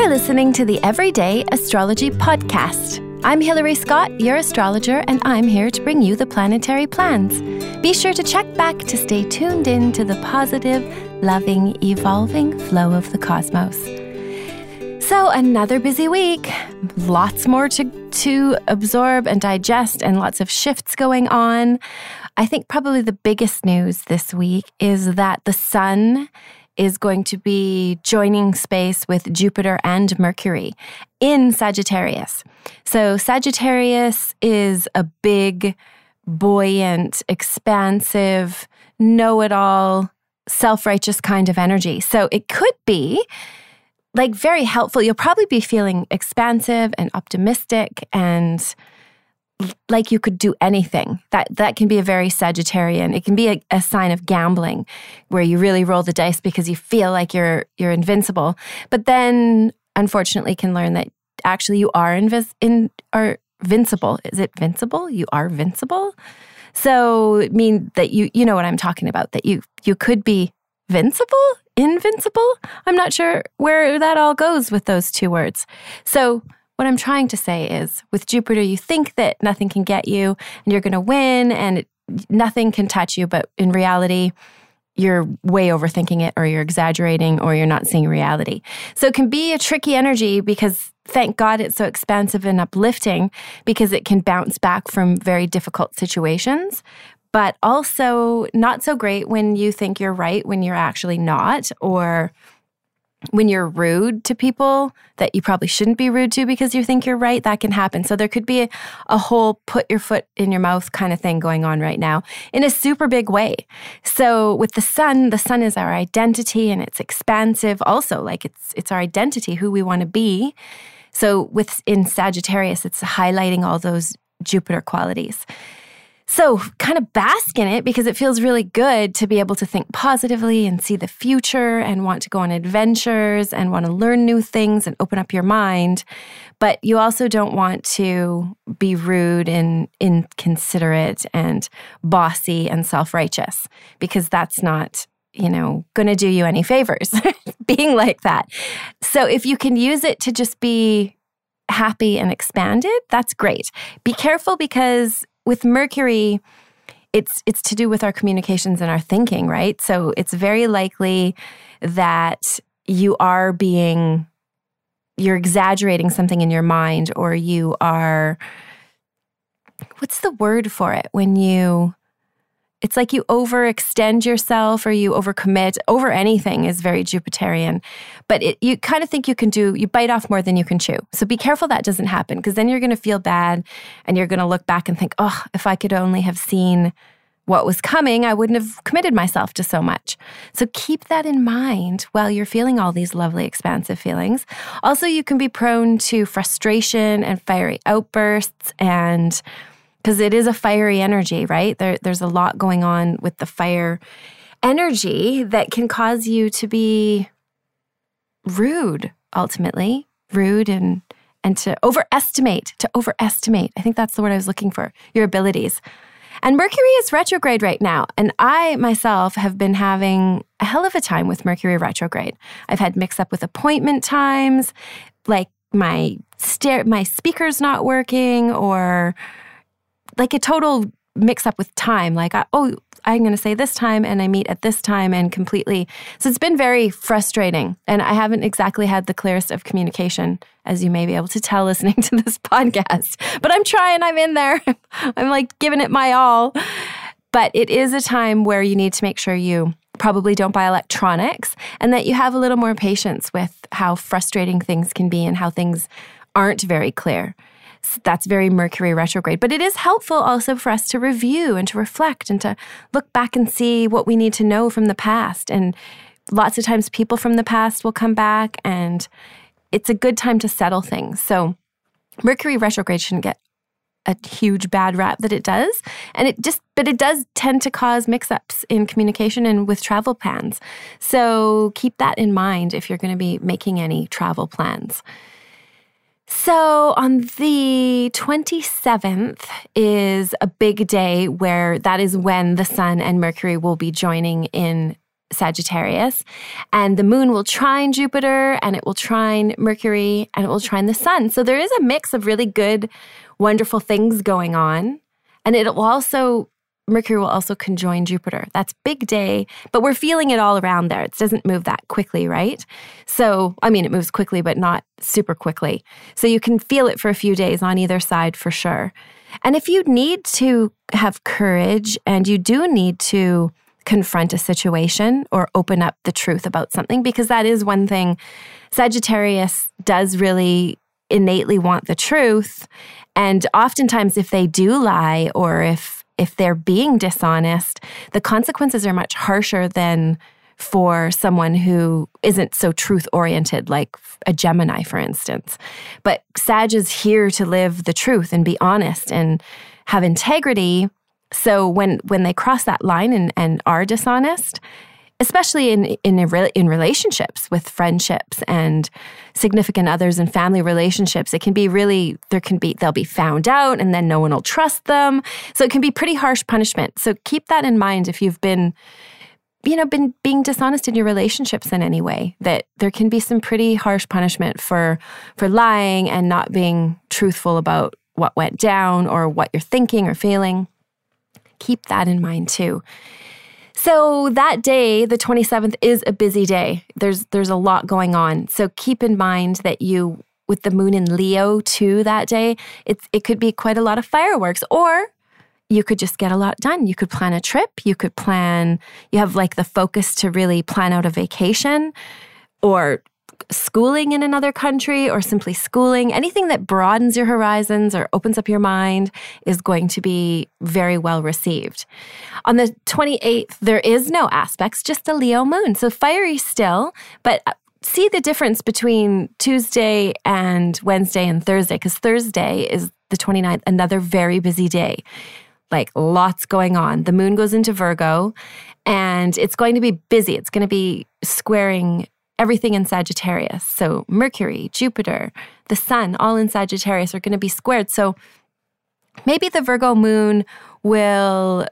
You're listening to the Everyday Astrology Podcast. I'm Hilary Scott, your astrologer, and I'm here to bring you the planetary plans. Be sure to check back to stay tuned in to the positive, loving, evolving flow of the cosmos. So another busy week, lots more to absorb and digest and lots of shifts going on. I think probably the biggest news this week is that the sun is going to be joining space with Jupiter and Mercury in Sagittarius. So Sagittarius is a big, buoyant, expansive, know-it-all, self-righteous kind of energy. So it could be like very helpful. You'll probably be feeling expansive and optimistic and like you could do anything. That can be a very Sagittarian. It can be a sign of gambling where you really roll the dice because you feel like you're invincible. But then, unfortunately, can learn that actually you are invincible. Is it vincible? You are vincible? So, I mean that you know what I'm talking about, that you could be vincible? Invincible? I'm not sure where that all goes with those two words. So, what I'm trying to say is, with Jupiter, you think that nothing can get you and you're going to win and nothing can touch you, but in reality, you're way overthinking it or you're exaggerating or you're not seeing reality. So it can be a tricky energy because thank God it's so expansive and uplifting because it can bounce back from very difficult situations, but also not so great when you think you're right when you're actually not, or when you're rude to people that you probably shouldn't be rude to because you think you're right. That can happen. So there could be a whole put your foot in your mouth kind of thing going on right now in a super big way. So with the sun is our identity and it's expansive also. Like it's our identity, who we want to be. So in Sagittarius, it's highlighting all those Jupiter qualities. So kind of bask in it because it feels really good to be able to think positively and see the future and want to go on adventures and want to learn new things and open up your mind. But you also don't want to be rude and inconsiderate and bossy and self-righteous because that's not, going to do you any favors being like that. So if you can use it to just be happy and expanded, that's great. Be careful because with Mercury, it's to do with our communications and our thinking, right? So it's very likely that you're exaggerating something in your mind, or you are, what's the word for it? It's like you overextend yourself or you overcommit. Over anything is very Jupiterian. But you kind of think you bite off more than you can chew. So be careful that doesn't happen because then you're going to feel bad and you're going to look back and think, oh, if I could only have seen what was coming, I wouldn't have committed myself to so much. So keep that in mind while you're feeling all these lovely expansive feelings. Also, you can be prone to frustration and fiery outbursts and because it is a fiery energy, right? There's a lot going on with the fire energy that can cause you to be rude, ultimately. Rude and to overestimate. I think that's the word I was looking for, your abilities. And Mercury is retrograde right now. And I, myself, have been having a hell of a time with Mercury retrograde. I've had mix-up with appointment times, like my speaker's not working, or like a total mix-up with time. Like, I'm going to say this time and I meet at this time and completely. So it's been very frustrating. And I haven't exactly had the clearest of communication, as you may be able to tell listening to this podcast. But I'm trying. I'm in there. I'm like giving it my all. But it is a time where you need to make sure you probably don't buy electronics and that you have a little more patience with how frustrating things can be and how things aren't very clear. That's very Mercury retrograde. But it is helpful also for us to review and to reflect and to look back and see what we need to know from the past. And lots of times people from the past will come back and it's a good time to settle things. So Mercury retrograde shouldn't get a huge bad rap that it does. But it does tend to cause mix-ups in communication and with travel plans. So keep that in mind if you're going to be making any travel plans. So on the 27th is a big day where that is when the Sun and Mercury will be joining in Sagittarius, and the moon will trine Jupiter, and it will trine Mercury, and it will trine the sun. So there is a mix of really good, wonderful things going on. And Mercury will also conjoin Jupiter. That's big day, but we're feeling it all around there. It doesn't move that quickly, right? So, it moves quickly, but not super quickly. So you can feel it for a few days on either side for sure. And if you need to have courage and you do need to confront a situation or open up the truth about something, because that is one thing. Sagittarius does really innately want the truth. And oftentimes if they do lie or if they're being dishonest, the consequences are much harsher than for someone who isn't so truth-oriented, like a Gemini, for instance. But Sag is here to live the truth and be honest and have integrity. So when they cross that line and are dishonest, especially in relationships with friendships and significant others and family relationships, it can be really, they'll be found out and then no one will trust them. So it can be pretty harsh punishment. So keep that in mind if you've been being dishonest in your relationships in any way, that there can be some pretty harsh punishment for lying and not being truthful about what went down or what you're thinking or feeling. Keep that in mind too. So that day, the 27th, is a busy day. There's a lot going on. So keep in mind that with the moon in Leo too that day, it could be quite a lot of fireworks, or you could just get a lot done. You could plan a trip. You have like the focus to really plan out a vacation or schooling in another country or simply schooling. Anything that broadens your horizons or opens up your mind is going to be very well received. On the 28th, there is no aspects, just a Leo moon. So fiery still, but see the difference between Tuesday and Wednesday and Thursday, because Thursday is the 29th, another very busy day. Like lots going on. The moon goes into Virgo and it's going to be busy. It's going to be squaring everything in Sagittarius. So Mercury, Jupiter, the sun, all in Sagittarius are going to be squared. So maybe the Virgo moon will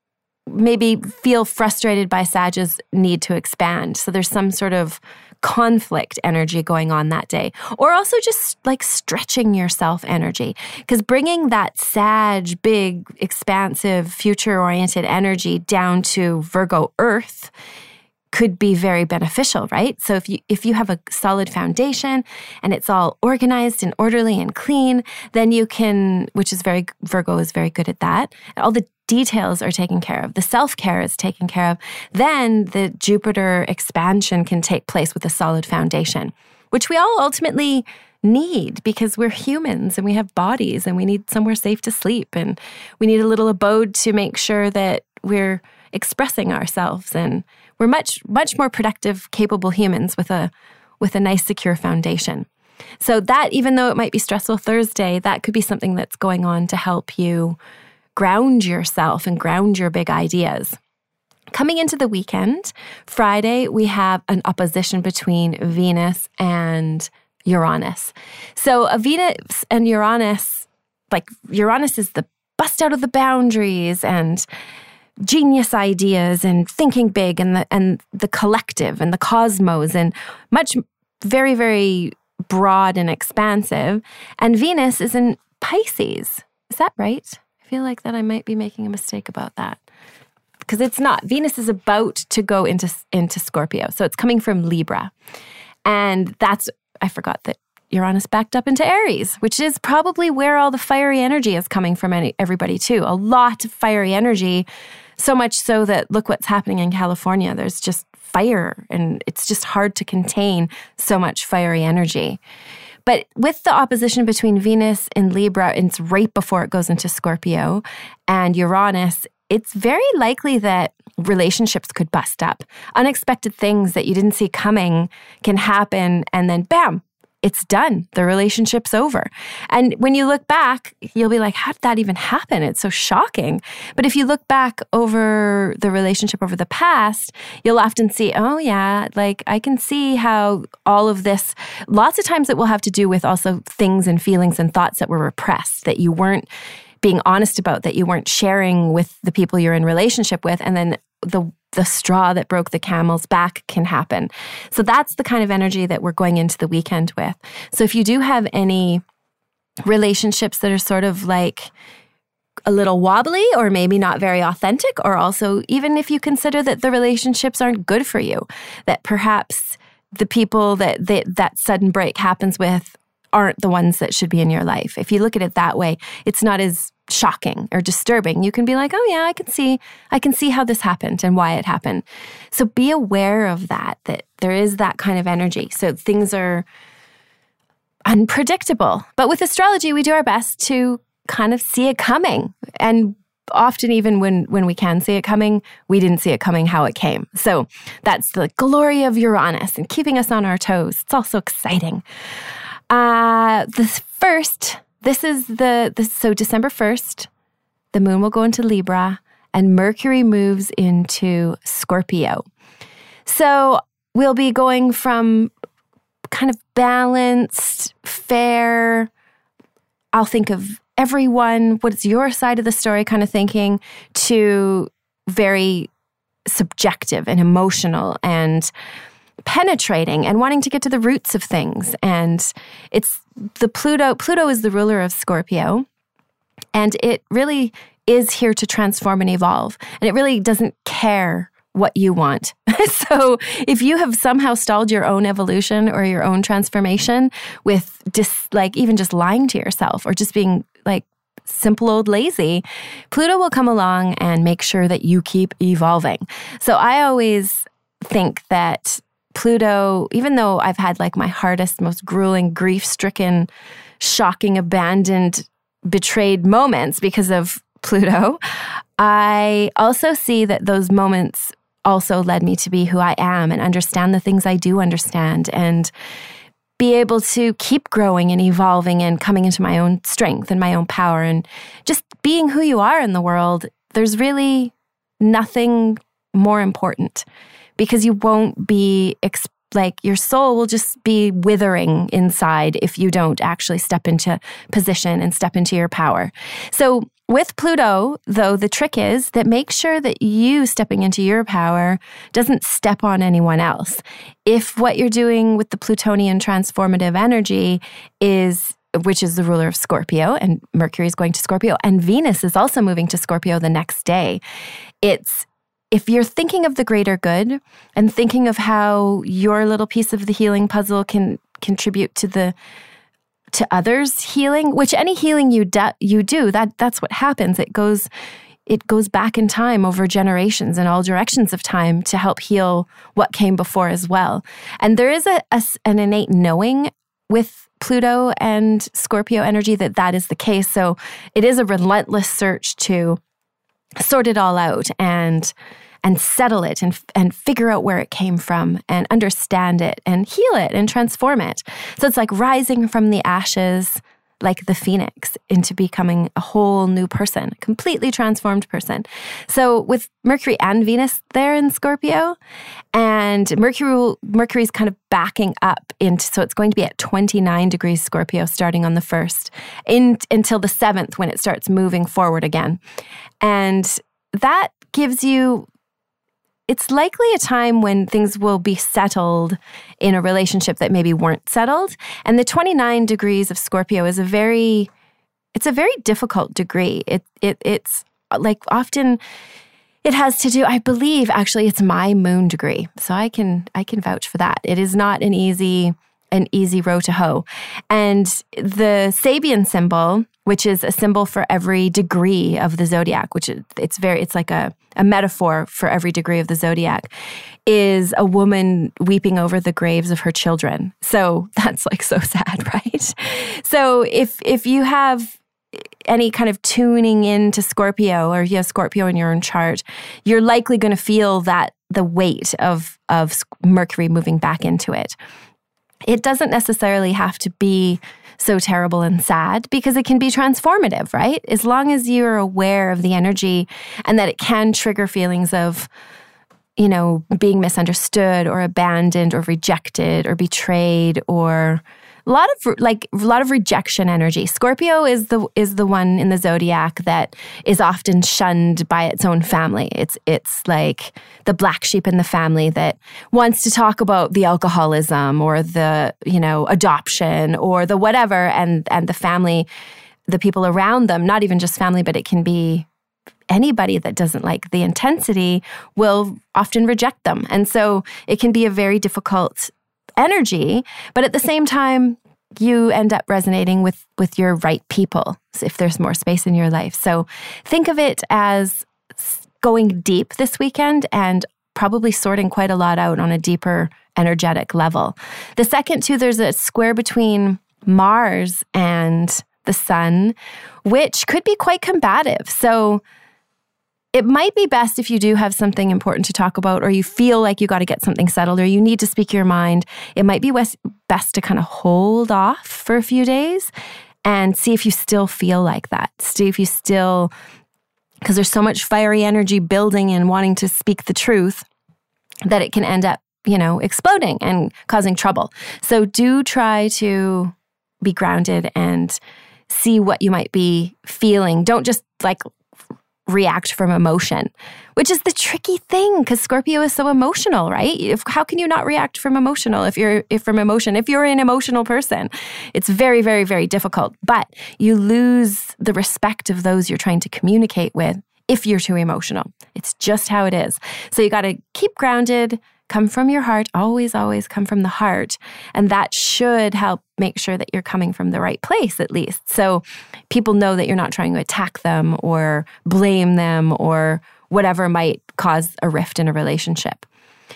maybe feel frustrated by Sag's need to expand. So there's some sort of conflict energy going on that day. Or also just like stretching yourself energy. Because bringing that Sag, big, expansive, future-oriented energy down to Virgo Earth could be very beneficial, right? So if you have a solid foundation and it's all organized and orderly and clean, then you can, Virgo is very good at that. All the details are taken care of. The self-care is taken care of. Then the Jupiter expansion can take place with a solid foundation, which we all ultimately need because we're humans and we have bodies and we need somewhere safe to sleep and we need a little abode to make sure that we're expressing ourselves and we're much, much more productive, capable humans with a nice, secure foundation. So that, even though it might be stressful Thursday, that could be something that's going on to help you ground yourself and ground your big ideas. Coming into the weekend, Friday, we have an opposition between Venus and Uranus. So a Venus and Uranus, like Uranus is the bust out of the boundaries and genius ideas and thinking big and the collective and the cosmos and much, very, very broad and expansive. And Venus is in Pisces. Is that right? I feel like that I might be making a mistake about that because it's not. Venus is about to go into Scorpio. So it's coming from Libra. And I forgot that Uranus backed up into Aries, which is probably where all the fiery energy is coming from everybody too. A lot of fiery energy, so much so that look what's happening in California. There's just fire and it's just hard to contain so much fiery energy. But with the opposition between Venus and Libra, it's right before it goes into Scorpio, and Uranus, it's very likely that relationships could bust up. Unexpected things that you didn't see coming can happen, and then bam, it's done. The relationship's over. And when you look back, you'll be like, how did that even happen? It's so shocking. But if you look back over the relationship over the past, you'll often see, oh yeah, like I can see how all of this, lots of times it will have to do with also things and feelings and thoughts that were repressed, that you weren't being honest about, that you weren't sharing with the people you're in relationship with. And then the the straw that broke the camel's back can happen. So that's the kind of energy that we're going into the weekend with. So if you do have any relationships that are sort of like a little wobbly or maybe not very authentic, or also even if you consider that the relationships aren't good for you, that perhaps the people that sudden break happens with aren't the ones that should be in your life. If you look at it that way, it's not as shocking or disturbing. You can be like, oh yeah, I can see how this happened and why it happened. So be aware of that there is that kind of energy. So things are unpredictable. But with astrology, we do our best to kind of see it coming. And often even when we can see it coming, we didn't see it coming how it came. So that's the glory of Uranus and keeping us on our toes. It's also exciting. So December 1st, the moon will go into Libra and Mercury moves into Scorpio. So we'll be going from kind of balanced, fair, I'll think of everyone, what's your side of the story kind of thinking, to very subjective and emotional and penetrating and wanting to get to the roots of things. And it's the Pluto is the ruler of Scorpio, and it really is here to transform and evolve. And it really doesn't care what you want. So if you have somehow stalled your own evolution or your own transformation with even just lying to yourself or just being like simple old lazy, Pluto will come along and make sure that you keep evolving. So I always think that Pluto, even though I've had like my hardest, most grueling, grief-stricken, shocking, abandoned, betrayed moments because of Pluto, I also see that those moments also led me to be who I am and understand the things I do understand and be able to keep growing and evolving and coming into my own strength and my own power and just being who you are in the world. There's really nothing more important, because you won't be your soul will just be withering inside if you don't actually step into position and step into your power. So with Pluto, though, the trick is that make sure that you stepping into your power doesn't step on anyone else. If what you're doing with the Plutonian transformative energy which is the ruler of Scorpio, and Mercury is going to Scorpio, and Venus is also moving to Scorpio the next day, if you're thinking of the greater good and thinking of how your little piece of the healing puzzle can contribute to others' healing, which any healing you do, that's what happens. It goes back in time over generations and all directions of time to help heal what came before as well. And there is an innate knowing with Pluto and Scorpio energy that is the case. So it is a relentless search to sort it all out and settle it and figure out where it came from and understand it and heal it and transform it. So it's like rising from the ashes like the phoenix into becoming a whole new person, a completely transformed person. So with Mercury and Venus there in Scorpio, and Mercury's kind of backing up so it's going to be at 29 degrees Scorpio starting on the 1st until the 7th when it starts moving forward again. And that gives you, it's likely a time when things will be settled in a relationship that maybe weren't settled. And the 29 degrees of Scorpio is a very difficult degree. It's like often it has to do, I believe, actually it's my moon degree. So I can vouch for that. It is not an easy row to hoe. And the Sabian symbol, which is a symbol for every degree of the zodiac, it's like a metaphor for every degree of the zodiac, is a woman weeping over the graves of her children. So that's like so sad, right? So if you have any kind of tuning into Scorpio, or you have Scorpio in your own chart, you're likely going to feel that the weight of Mercury moving back into it. It doesn't necessarily have to be so terrible and sad, because it can be transformative, right? As long as you're aware of the energy and that it can trigger feelings of, being misunderstood or abandoned or rejected or betrayed or a lot of rejection energy. Scorpio is the one in the zodiac that is often shunned by its own family. It's like the black sheep in the family that wants to talk about the alcoholism or the, adoption or the whatever, and the family, the people around them, not even just family, but it can be anybody that doesn't like the intensity, will often reject them. And so it can be a very difficult energy, but at the same time, you end up resonating with your right people if there's more space in your life. So think of it as going deep this weekend and probably sorting quite a lot out on a deeper energetic level. The second, too, there's a square between Mars and the Sun, which could be quite combative. So it might be best if you do have something important to talk about, or you feel like you got to get something settled, or you need to speak your mind. It might be best to kind of hold off for a few days and see if you still feel like that. See if you still, because there's so much fiery energy building and wanting to speak the truth that it can end up, exploding and causing trouble. So do try to be grounded and see what you might be feeling. Don't just react from emotion, which is the tricky thing because Scorpio is so emotional, right? How can you not react from emotional if you're an emotional person? It's very, very, very difficult. But you lose the respect of those you're trying to communicate with if you're too emotional. It's just how it is. So you got to keep grounded, come from your heart, always, always come from the heart. And that should help make sure that you're coming from the right place, at least. So people know that you're not trying to attack them or blame them or whatever might cause a rift in a relationship.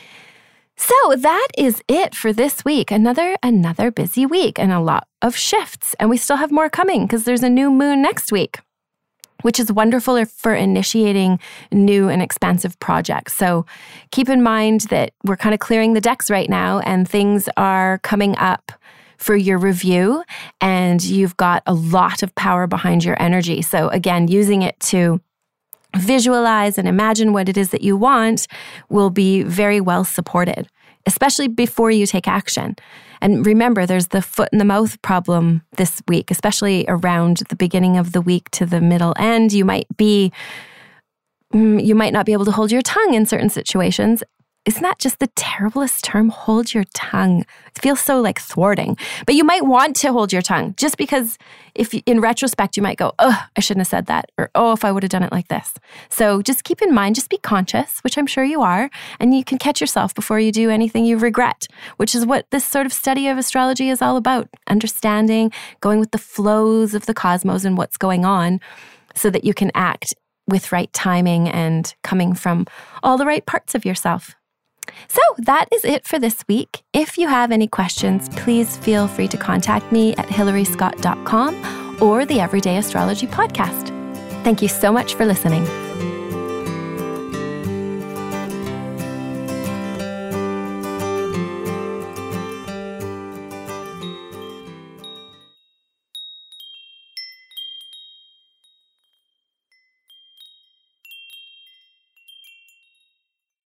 So that is it for this week. Another busy week and a lot of shifts. And we still have more coming because there's a new moon next week, which is wonderful for initiating new and expansive projects. So keep in mind that we're kind of clearing the decks right now and things are coming up for your review and you've got a lot of power behind your energy. So again, using it to visualize and imagine what it is that you want will be very well supported, especially before you take action. And remember, there's the foot in the mouth problem this week, especially around the beginning of the week to the middle end. You might not be able to hold your tongue in certain situations. Isn't that just the terriblest term? Hold your tongue. It feels so thwarting. But you might want to hold your tongue just because if in retrospect, you might go, oh, I shouldn't have said that. Or, oh, if I would have done it like this. So just keep in mind, just be conscious, which I'm sure you are. And you can catch yourself before you do anything you regret, which is what this sort of study of astrology is all about. Understanding, going with the flows of the cosmos and what's going on so that you can act with right timing and coming from all the right parts of yourself. So that is it for this week. If you have any questions, please feel free to contact me at hillaryscott.com or the Everyday Astrology Podcast. Thank you so much for listening.